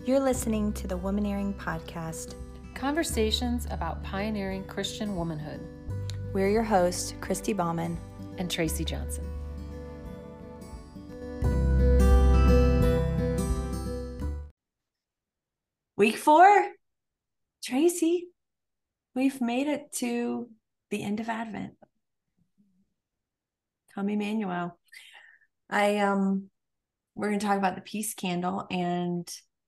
You're listening to the Womaneering Podcast. Conversations about pioneering Christian womanhood. We're your hosts, Christy Bauman and Tracy Johnson. Week 4, Tracy, we've made it to the end of Advent. Come Emmanuel. We're going to talk about the peace candle, and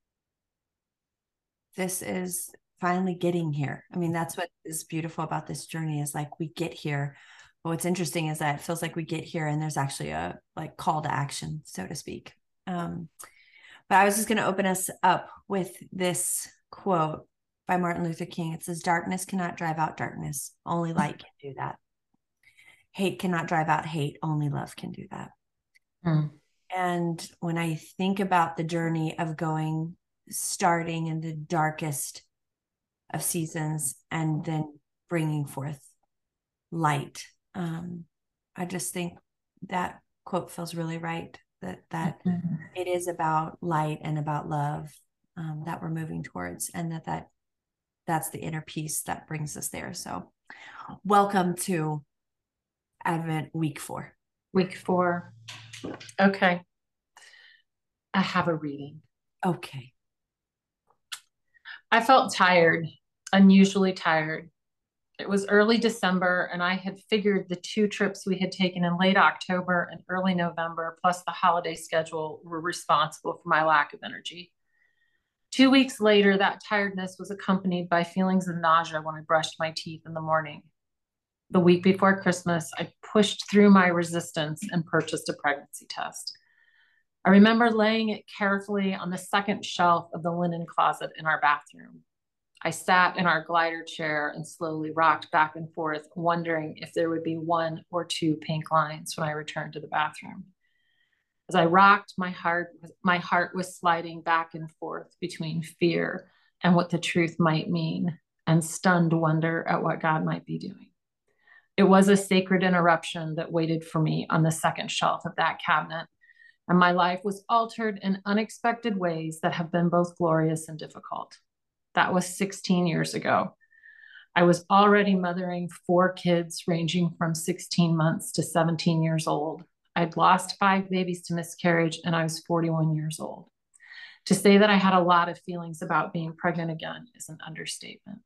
this is finally getting here. I mean, that's what is beautiful about this journey, is like we get here. But what's interesting is that it feels like we get here and there's actually a like call to action, so to speak. But I was just going to open us up with this quote by Martin Luther King. It says, "Darkness cannot drive out darkness. Only light can do that. Hate cannot drive out hate. Only love can do that." And when I think about the journey of starting in the darkest of seasons and then bringing forth light, I just think that quote feels really right, that it is about light and about love that we're moving towards, and that's the inner peace that brings us there. So welcome to Advent week 4. Week 4. Okay. I have a reading. Okay. I felt tired, unusually tired. It was early December, and I had figured the 2 trips we had taken in late October and early November, plus the holiday schedule, were responsible for my lack of energy. 2 weeks later, that tiredness was accompanied by feelings of nausea when I brushed my teeth in the morning. The week before Christmas, I pushed through my resistance and purchased a pregnancy test. I remember laying it carefully on the second shelf of the linen closet in our bathroom. I sat in our glider chair and slowly rocked back and forth, wondering if there would be 1 or 2 pink lines when I returned to the bathroom. As I rocked, my heart was sliding back and forth between fear and what the truth might mean, and stunned wonder at what God might be doing. It was a sacred interruption that waited for me on the second shelf of that cabinet, and my life was altered in unexpected ways that have been both glorious and difficult. That was 16 years ago. I was already mothering 4 kids ranging from 16 months to 17 years old. I'd lost 5 babies to miscarriage, and I was 41 years old. To say that I had a lot of feelings about being pregnant again is an understatement.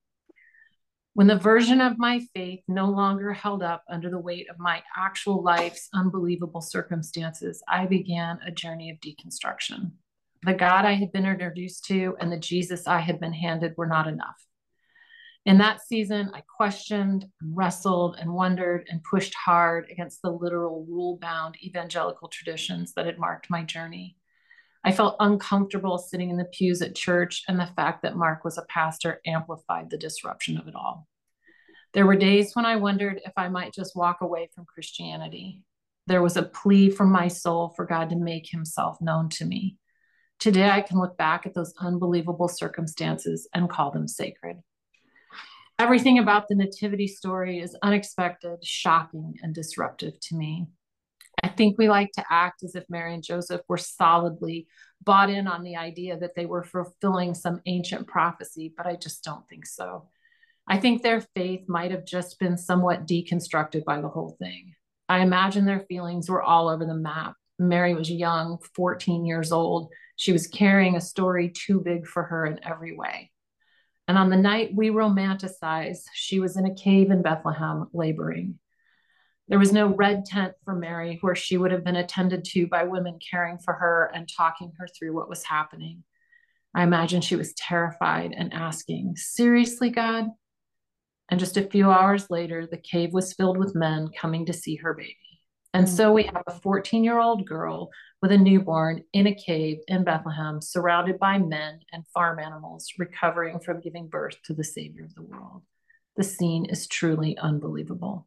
When the version of my faith no longer held up under the weight of my actual life's unbelievable circumstances, I began a journey of deconstruction. The God I had been introduced to and the Jesus I had been handed were not enough. In that season, I questioned, wrestled, and wondered and pushed hard against the literal rule-bound evangelical traditions that had marked my journey. I felt uncomfortable sitting in the pews at church, and the fact that Mark was a pastor amplified the disruption of it all. There were days when I wondered if I might just walk away from Christianity. There was a plea from my soul for God to make himself known to me. Today, I can look back at those unbelievable circumstances and call them sacred. Everything about the nativity story is unexpected, shocking, and disruptive to me. I think we like to act as if Mary and Joseph were solidly bought in on the idea that they were fulfilling some ancient prophecy, but I just don't think so. I think their faith might have just been somewhat deconstructed by the whole thing. I imagine their feelings were all over the map. Mary was young, 14 years old. She was carrying a story too big for her in every way. And on the night we romanticize, she was in a cave in Bethlehem laboring. There was no red tent for Mary where she would have been attended to by women caring for her and talking her through what was happening. I imagine she was terrified and asking, "Seriously, God?" And just a few hours later, the cave was filled with men coming to see her baby. And so we have a 14-year-old girl with a newborn in a cave in Bethlehem, surrounded by men and farm animals, recovering from giving birth to the Savior of the world. The scene is truly unbelievable.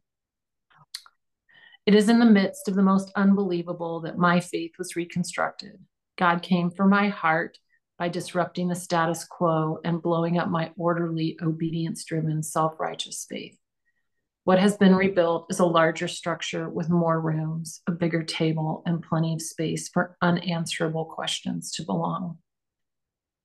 It is in the midst of the most unbelievable that my faith was reconstructed. God came for my heart by disrupting the status quo and blowing up my orderly, obedience-driven, self-righteous faith. What has been rebuilt is a larger structure with more rooms, a bigger table, and plenty of space for unanswerable questions to belong.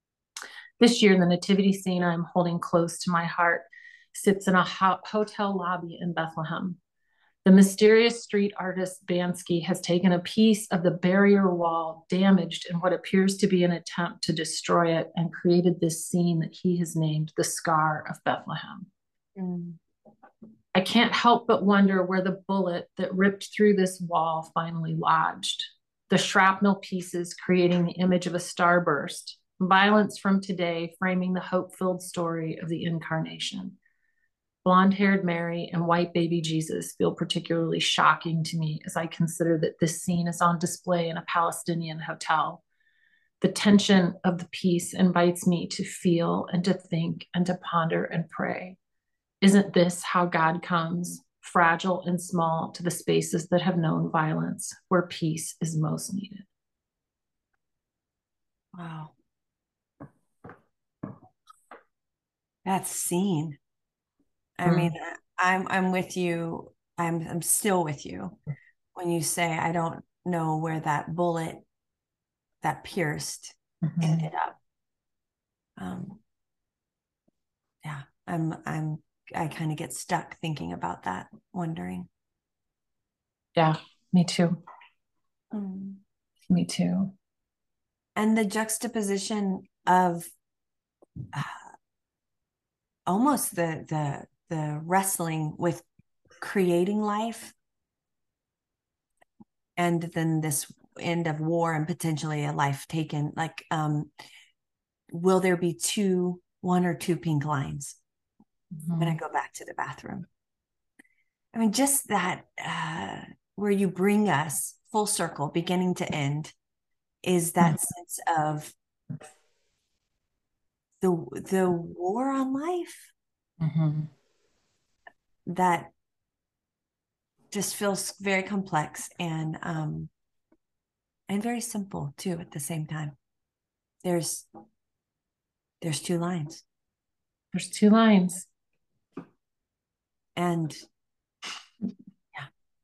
This year, the nativity scene I'm holding close to my heart sits in a hotel lobby in Bethlehem. The mysterious street artist Bansky has taken a piece of the barrier wall damaged in what appears to be an attempt to destroy it and created this scene that he has named the Scar of Bethlehem. Mm. I can't help but wonder where the bullet that ripped through this wall finally lodged. The shrapnel pieces creating the image of a starburst, violence from today framing the hope-filled story of the incarnation. Blonde-haired Mary and white baby Jesus feel particularly shocking to me as I consider that this scene is on display in a Palestinian hotel. The tension of the piece invites me to feel and to think and to ponder and pray. Isn't this how God comes, fragile and small, to the spaces that have known violence, where peace is most needed? Wow. That scene. I mean, I'm with you. I'm still with you when you say I don't know where that bullet that pierced ended up. Yeah, I kind of get stuck thinking about that, wondering. Yeah, me too. Me too. And the juxtaposition of almost the wrestling with creating life and then this end of war and potentially a life taken, like will there be one or two pink lines when I go back to the bathroom? I mean, just that where you bring us full circle, beginning to end, is that sense of the war on life that just feels very complex and very simple too at the same time. There's two lines. There's two lines. And yeah.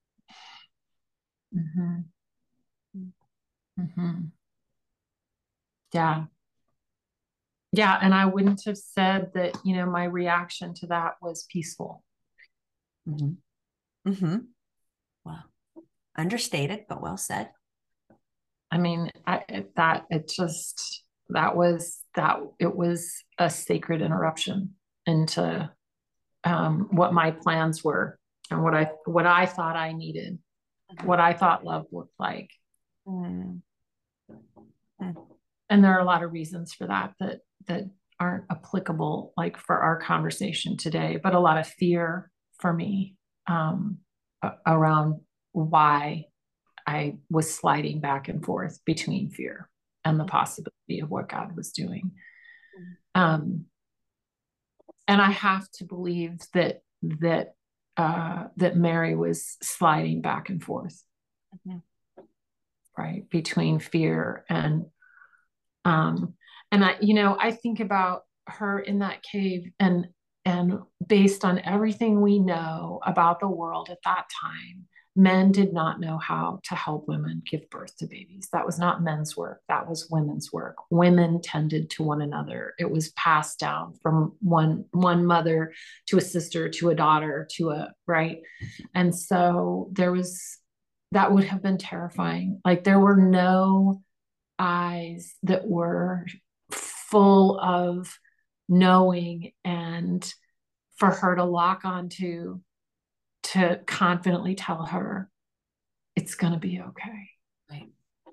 Yeah. Yeah. And I wouldn't have said that, my reaction to that was peaceful. Well, understated, but well said. I mean, it was a sacred interruption into what my plans were and what I thought I needed, what I thought love looked like. And there are a lot of reasons for that aren't applicable, like for our conversation today, but a lot of fear for me around why I was sliding back and forth between fear and the possibility of what God was doing. And I have to believe that Mary was sliding back and forth, right, between fear and I think about her in that cave and based on everything we know about the world at that time, men did not know how to help women give birth to babies. That was not men's work. That was women's work. Women tended to one another. It was passed down from one mother to a sister, to a daughter, right. And so that would have been terrifying. Like there were no eyes that were full of knowing and for her to lock onto to confidently tell her it's going to be okay.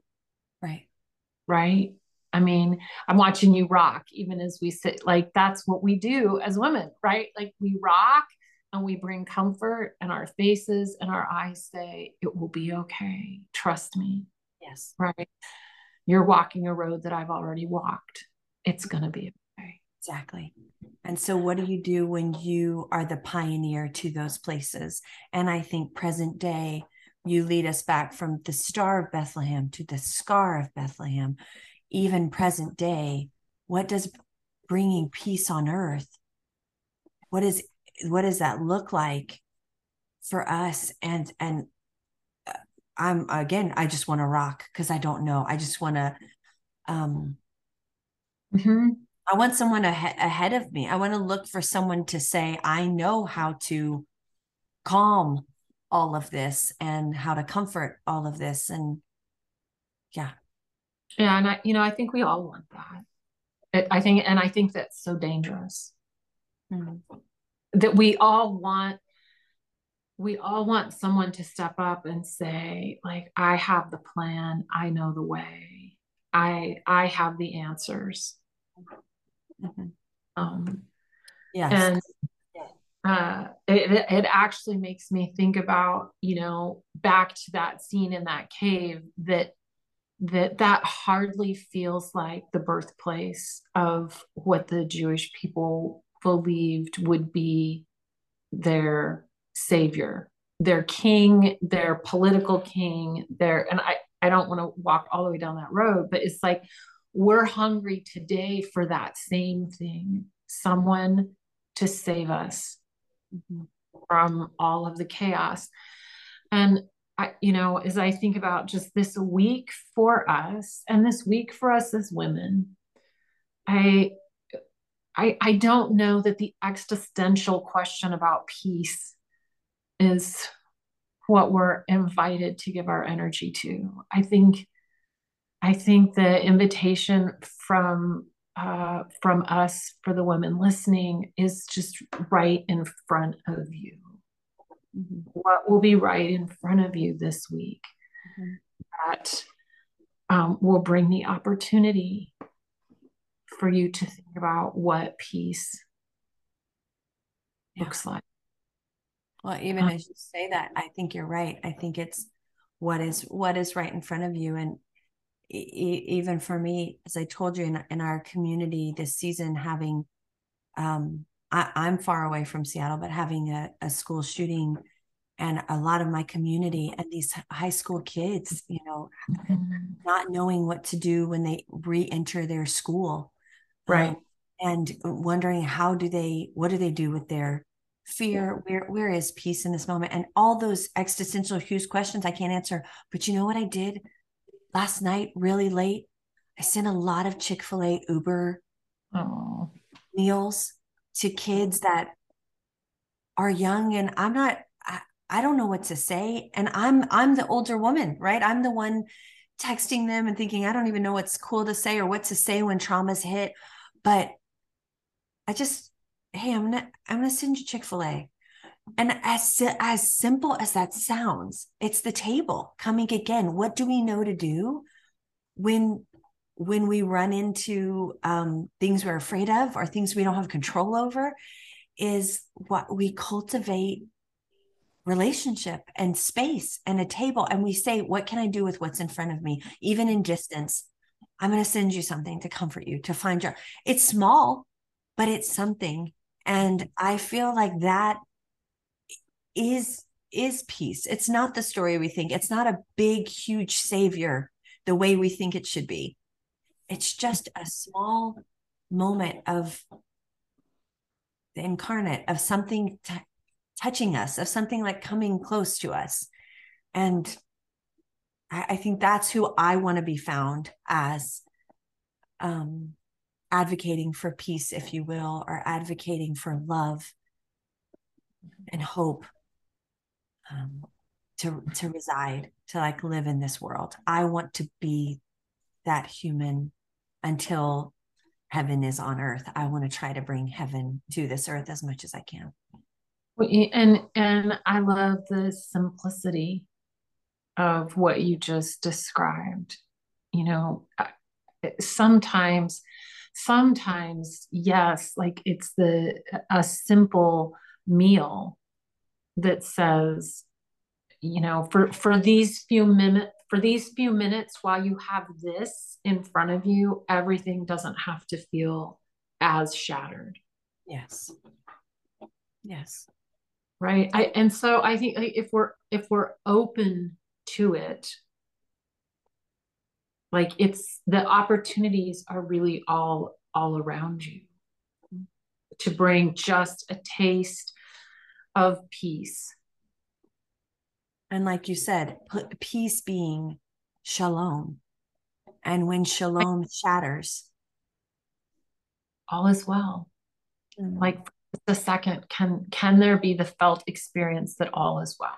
Right. I mean, I'm watching you rock even as we sit, like that's what we do as women, right? Like we rock and we bring comfort, and our faces and our eyes say it will be okay, trust me. Yes. Right. You're walking a road that I've already walked. It's going to be okay. Exactly. And so what do you do when you are the pioneer to those places? And I think present day, you lead us back from the Star of Bethlehem to the Scar of Bethlehem. Even present day, what does bringing peace on earth, what does that look like for us? And I just want to rock because I don't know. I just want to I want someone ahead of me. I want to look for someone to say, I know how to calm all of this and how to comfort all of this. And yeah. Yeah, and I think we all want that. I think that's so dangerous Mm-hmm. that we all want someone to step up and say, like, I have the plan, I know the way, I have the answers. Mm-hmm. Um, Yes. and it actually makes me think about, back to that scene in that cave, that hardly feels like the birthplace of what the Jewish people believed would be their savior, their king, their political king, and I don't want to walk all the way down that road, but it's like we're hungry today for that same thing, someone to save us Mm-hmm. from all of the chaos. And as I think about just this week for us and this week for us as women, I I don't know that the existential question about peace is what we're invited to give our energy to. I think the invitation from us for the women listening is just right in front of you. Mm-hmm. What will be right in front of you this week Mm-hmm. that will bring the opportunity for you to think about what peace Yeah. looks like. Well, even as you say that, I think you're right. I think it's what is right in front of you. And even for me, as I told you in our community this season, having I'm far away from Seattle, but having a school shooting and a lot of my community and these high school kids, not knowing what to do when they re-enter their school, Right. and wondering what do they do with their fear? Where is peace in this moment? And all those existential huge questions I can't answer. But you know what I did last night, really late? I sent a lot of Chick-fil-A Uber Oh. meals to kids that are young, and I don't know what to say. And I'm the older woman, right? I'm the one texting them and thinking, I don't even know what's cool to say or what to say when trauma's hit. But I just, hey, I'm gonna send you Chick-fil-A. And as simple as that sounds, it's the table coming again. What do we know to do when we run into things we're afraid of or things we don't have control over? Is what we cultivate relationship and space and a table, and we say, what can I do with what's in front of me, even in distance? I'm going to send you something to comfort you, to find your, it's small, but it's something. And I feel like that is peace. It's not the story we think. It's not a big huge savior the way we think it should be. It's just a small moment of the incarnate, of something touching us, of something like coming close to us. And I think that's who I want to be found as, advocating for peace, if you will, or advocating for love and hope, to reside, to like live in this world. I want to be that human until heaven is on earth. I want to try to bring heaven to this earth as much as I can. And I love the simplicity of what you just described. You know, sometimes, yes, like it's a simple meal that says, for these few minutes while you have this in front of you, everything doesn't have to feel as shattered. Yes. Yes. Right. And so I think, like, if we're open to it, like, it's the opportunities are really all around you to bring just a taste of peace. And like you said, peace being shalom. And when shalom shatters, all is well. Like for just a second, can there be the felt experience that all is well?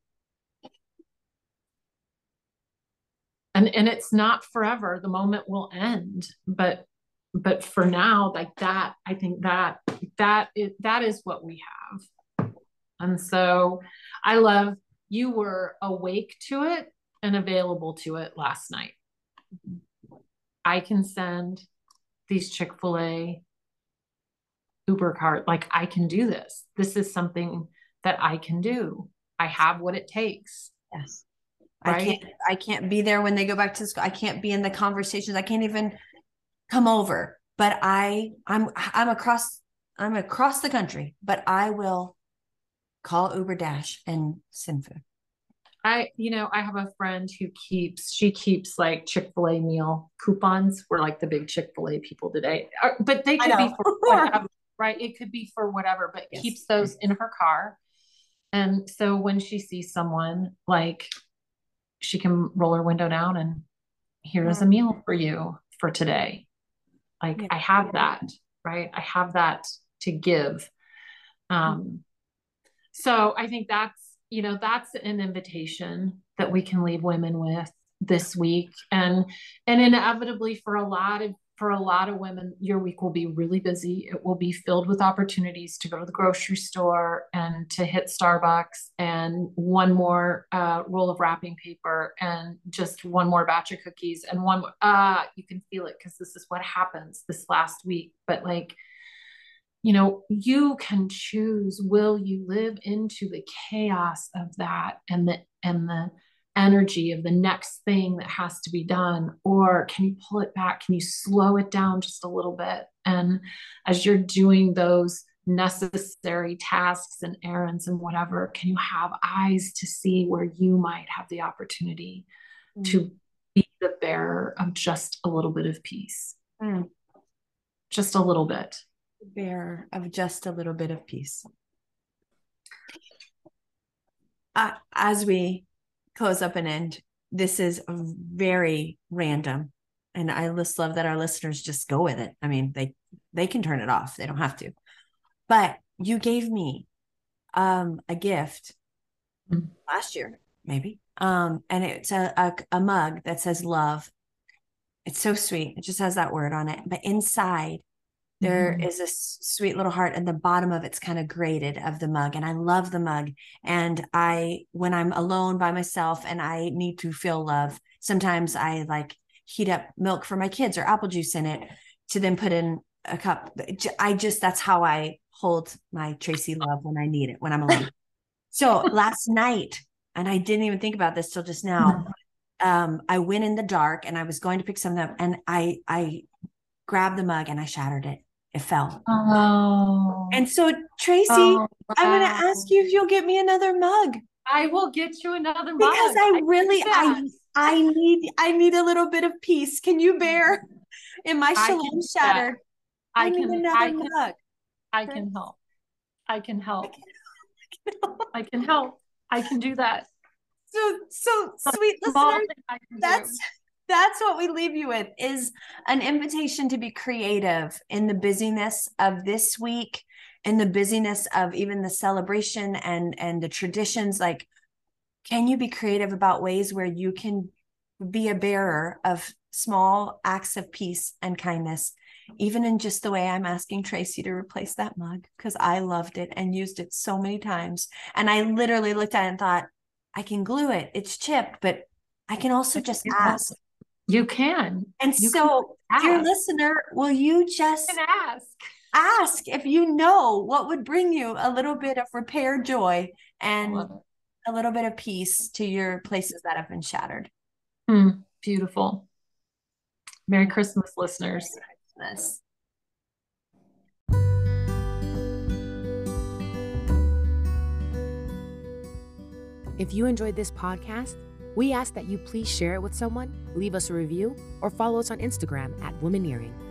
And it's not forever. The moment will end, but for now, like that, I think that is what we have. And so I love you were awake to it and available to it last night. I can send these Chick-fil-A Uber card. Like, I can do this. This is something that I can do. I have what it takes. Yes. Right? I can't be there when they go back to school. I can't be in the conversations. I can't even come over. But I'm across the country, but I will call Uber Dash and send food. I have a friend who keeps like Chick-fil-A meal coupons. We're like the big Chick-fil-A people today, but they could be for whatever, right? It could be for whatever, but yes, keeps those in her car. And so when she sees someone, like, she can roll her window down and here's a meal for you for today. Like, I have that, right? I have that to give. So I think that's an invitation that we can leave women with this week. And inevitably for a lot of women, your week will be really busy. It will be filled with opportunities to go to the grocery store and to hit Starbucks and one more roll of wrapping paper and just one more batch of cookies and one more, you can feel it because this is what happens this last week. But like, you can choose, will you live into the chaos of that and the energy of the next thing that has to be done? Or can you pull it back? Can you slow it down just a little bit? And as you're doing those necessary tasks and errands and whatever, can you have eyes to see where you might have the opportunity to be the bearer of just a little bit of peace? Just a little bit. Bearer of just a little bit of peace. As we close up and end, this is very random, and I just love that our listeners just go with it. I mean, they can turn it off. They don't have to. But you gave me a gift last year, maybe, and it's a mug that says love. It's so sweet. It just has that word on it, but inside there is a sweet little heart, and the bottom of it's kind of grated of the mug. And I love the mug. And when I'm alone by myself and I need to feel love, sometimes I like heat up milk for my kids or apple juice in it to then put in a cup. That's how I hold my Tracy love when I need it, when I'm alone. So last night, and I didn't even think about this till just now, I went in the dark and I was going to pick something up, and I grabbed the mug and I shattered it. It fell. Oh. And so, Tracy, I'm going to ask you if you'll get me another mug. I will get you another mug. Because I need a little bit of peace. Can you bear in my shalom shattered? I need another mug. I can help. I can help. I can help. I can do that. So sweet listeners, that's what we leave you with, is an invitation to be creative in the busyness of this week, in the busyness of even the celebration and the traditions. Like, can you be creative about ways where you can be a bearer of small acts of peace and kindness, even in just the way I'm asking Tracy to replace that mug, because I loved it and used it so many times. And I literally looked at it and thought, I can glue it. It's chipped, but I can also just ask. You can. And dear listener, will you just ask if you know what would bring you a little bit of repair joy and a little bit of peace to your places that have been shattered. Beautiful. Merry Christmas, listeners. Merry Christmas. If you enjoyed this podcast, we ask that you please share it with someone, leave us a review, or follow us on Instagram @Womaneering.